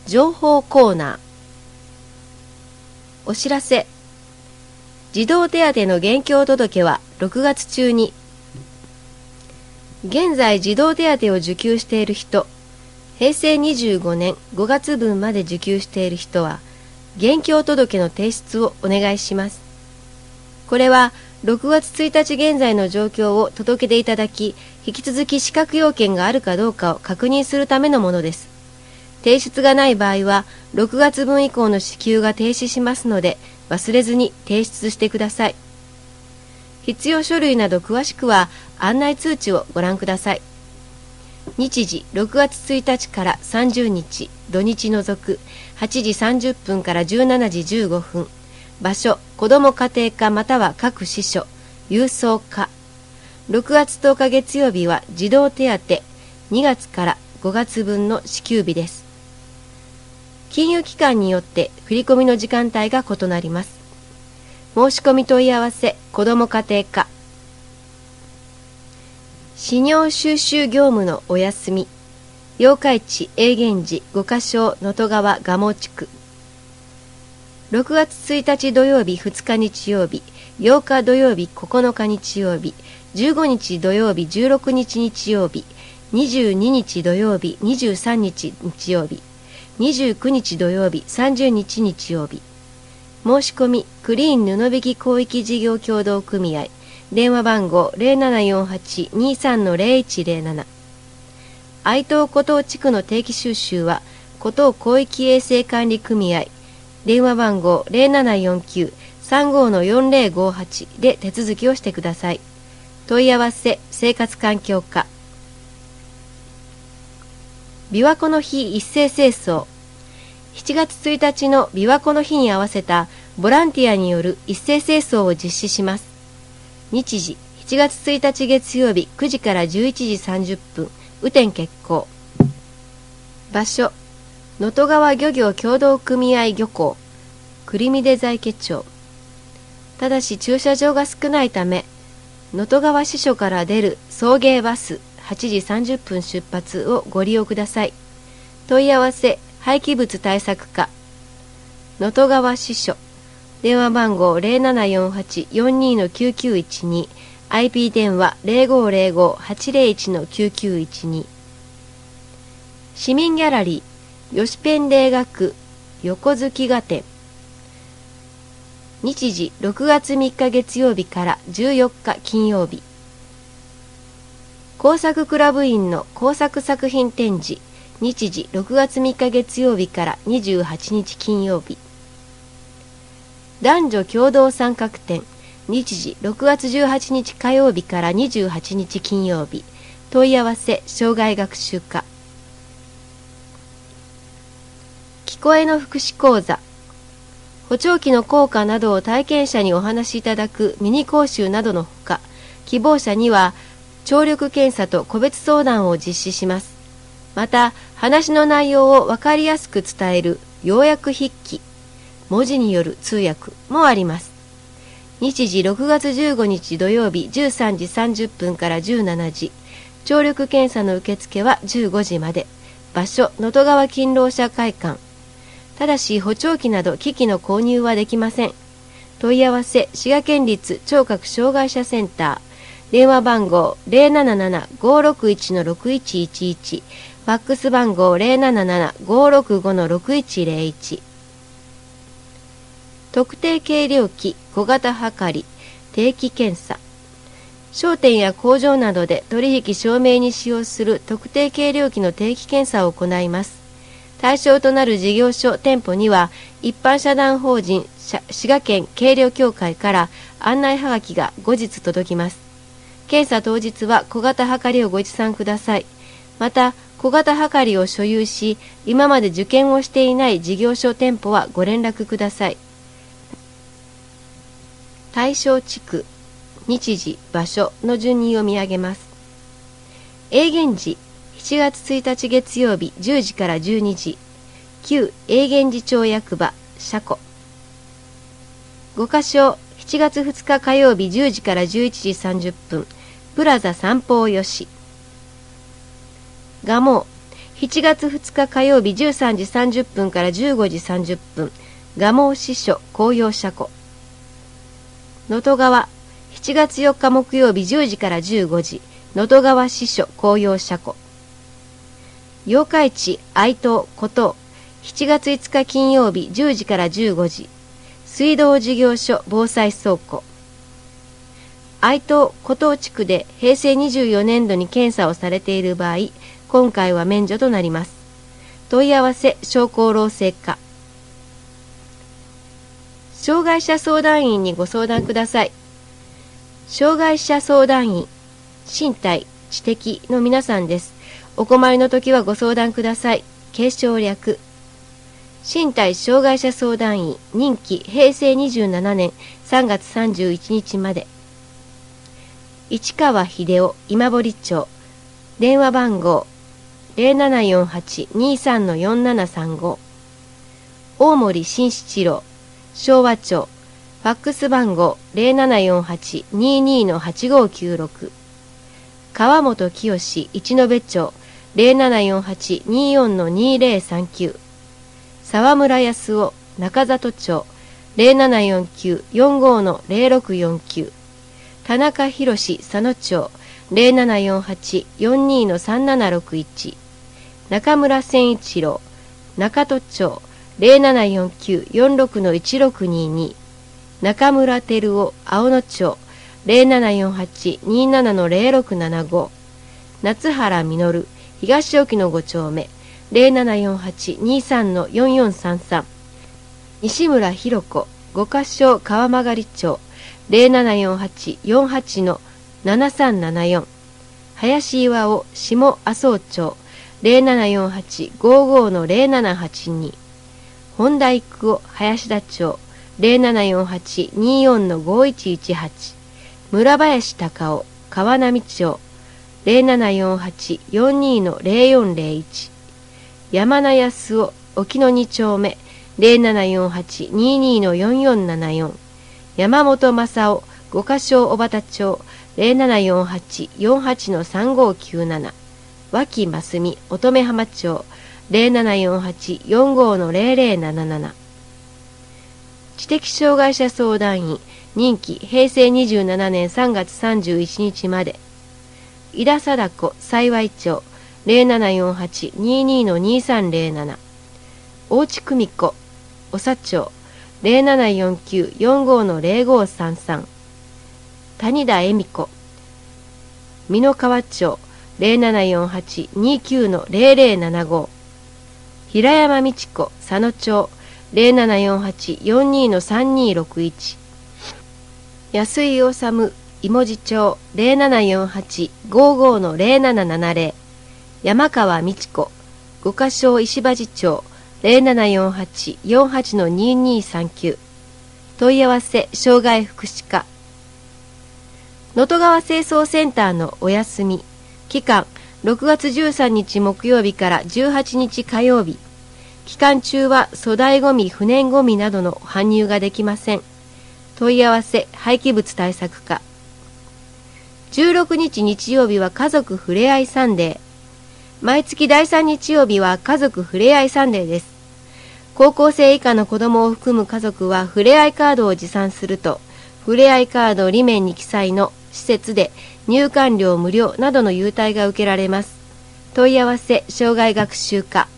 情報コーナー。お知らせ。児童手当の現況届は6月中に。現在児童手当を受給している人、平成25年5月分まで受給している人は、現況届の提出をお願いします。これは6月1日現在の状況を届けていただき、引き続き資格要件があるかどうかを確認するためのものです。提出がない場合は、6月分以降の支給が停止しますので、忘れずに提出してください。必要書類など詳しくは案内通知をご覧ください。日時6月1日から30日、土日除く8時30分から17時15分。場所、子ども家庭課または各支所、郵送課。6月10日月曜日は児童手当2月から5月分の支給日です。金融機関によって振込の時間帯が異なります。申し込み問い合わせ、子ども家庭課。資料収集業務のお休み。八日市永源寺五箇所能登川蒲生地区。6月1日土曜日2日日曜日、8日土曜日9日日曜日、15日土曜日16日日曜日、22日土曜日23日日曜日、29日土曜日30日日曜日。申し込みクリーン布引広域事業協同組合。電話番号 0748-23-0107。愛東湖東地区の定期収集は湖東広域衛生管理組合。電話番号 0749-35-4058 で手続きをしてください。問い合わせ生活環境課。琵琶湖の日一斉清掃。7月1日の琵琶湖の日に合わせたボランティアによる一斉清掃を実施します。日時7月1日月曜日9時から11時30分、雨天決行。場所、能登川漁業協同組合漁港、栗見出在家町。ただし駐車場が少ないため、能登川支所から出る送迎バス8時30分出発をご利用ください。問い合わせ、廃棄物対策課。能登川支所。電話番号 0748-42-9912。IP 電話 0505-801-9912。市民ギャラリー、吉ペン霊学横月画展。日時6月3日月曜日から14日金曜日。工作クラブ員の工作作品展示。日時6月3日月曜日から28日金曜日。男女共同参画展。日時6月18日火曜日から28日金曜日。問い合わせ障害学習課。聞こえの福祉講座。補聴器の効果などを体験者にお話しいただくミニ講習などのほか、希望者には聴力検査と個別相談を実施します。また、話の内容をわかりやすく伝える要約筆記、文字による通訳もあります。日時6月15日土曜日13時30分から17時。聴力検査の受付は15時まで。場所、能登川勤労者会館。ただし補聴器など機器の購入はできません。問い合わせ滋賀県立聴覚障害者センター。電話番号 077-561-6111。ファックス番号 077-565-6101。特定計量器小型測り定期検査。商店や工場などで取引証明に使用する特定計量器の定期検査を行います。対象となる事業所店舗には一般社団法人滋賀県計量協会から案内はがきが後日届きます。検査当日は小型測りをご持参ください。また小型測りを所有し今まで受験をしていない事業所店舗はご連絡ください。対象地区、日時、場所の順に読み上げます。永源寺、7月1日月曜日10時から12時。旧永源寺町役場、車庫。五箇所、7月2日火曜日10時から11時30分。プラザ三方よし。蒲生、 7月2日火曜日13時30分から15時30分、蒲生支所紅葉車庫。能登川、7月4日木曜日10時から15時、能登川支所紅葉車庫。八日市愛東古東、7月5日金曜日10時から15時、水道事業所防災倉庫。愛東古東地区で平成24年度に検査をされている場合、今回は免除となります。問い合わせ商工労政課。障害者相談員にご相談ください。障害者相談員、身体、知的の皆さんです。お困りの時はご相談ください。継承略。身体障害者相談員、任期平成27年3月31日まで。市川秀夫今堀町。電話番号 0748-23-4735。大森慎七郎昭和町。ファックス番号 0748-22-8596。川本清一延町。0748-24-2039。沢村康夫中里町。0749-45-0649。田中博佐野町。0748-42-3761。中村千一郎中戸町。0749-46-1622。中村照夫青野町。0748-27-0675。夏原実東沖の5丁目。0748-23-4433。西村博子五箇所川曲町。0748-48-7374。林岩尾下麻生町。0748-55-0782。本田育夫林田町。0748-24-5118。村林隆夫川波町。0748-42-0401。山名康夫沖野2丁目。0748-22-4474。山本正夫五箇所小畑町。0748-48-3597。脇真澄乙女浜町。0748-45-0077。知的障害者相談員、任期平成27年3月31日まで。井田貞子幸町。0748-22-2307。大地久美子長町。0749-45-0533。谷田恵美子美濃川町。0748-29-0075。平山美智子佐野町。0748-42-3261。安井治芋地町。0748-55-0770。山川美智子五箇所石橋町。0748-48-2239。問い合わせ障害福祉課。能登川清掃センターのお休み期間6月13日木曜日から18日火曜日。期間中は粗大ごみ不燃ごみなどの搬入ができません。問い合わせ廃棄物対策課。16日日曜日は家族ふれあいサンデー。毎月第3日曜日は家族ふれあいサンデーです。高校生以下の子供を含む家族はふれあいカードを持参すると、ふれあいカード裏面に記載の施設で入館料無料などの優待が受けられます。問い合わせ障害学習課。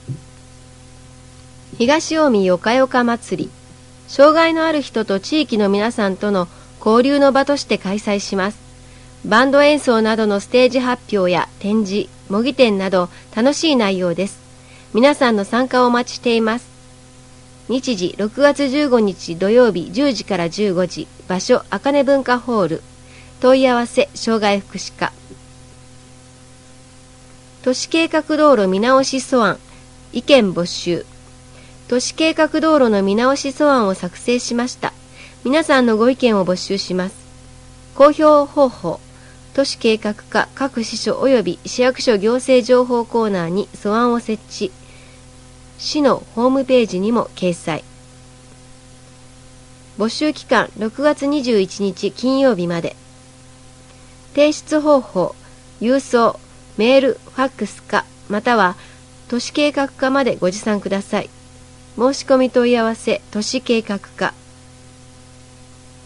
東近江よかよか祭り。障害のある人と地域の皆さんとの交流の場として開催します。バンド演奏などのステージ発表や展示、模擬店など楽しい内容です。皆さんの参加をお待ちしています。日時6月15日土曜日10時から15時。場所あかね文化ホール。問い合わせ障害福祉課。都市計画道路見直し素案。意見募集。都市計画道路の見直し素案を作成しました。皆さんのご意見を募集します。公表方法。都市計画課各支所及び市役所行政情報コーナーに素案を設置。市のホームページにも掲載。募集期間6月21日金曜日まで。提出方法。郵送、メール、ファックスか、または都市計画課までご持参ください。申し込み問い合わせ都市計画課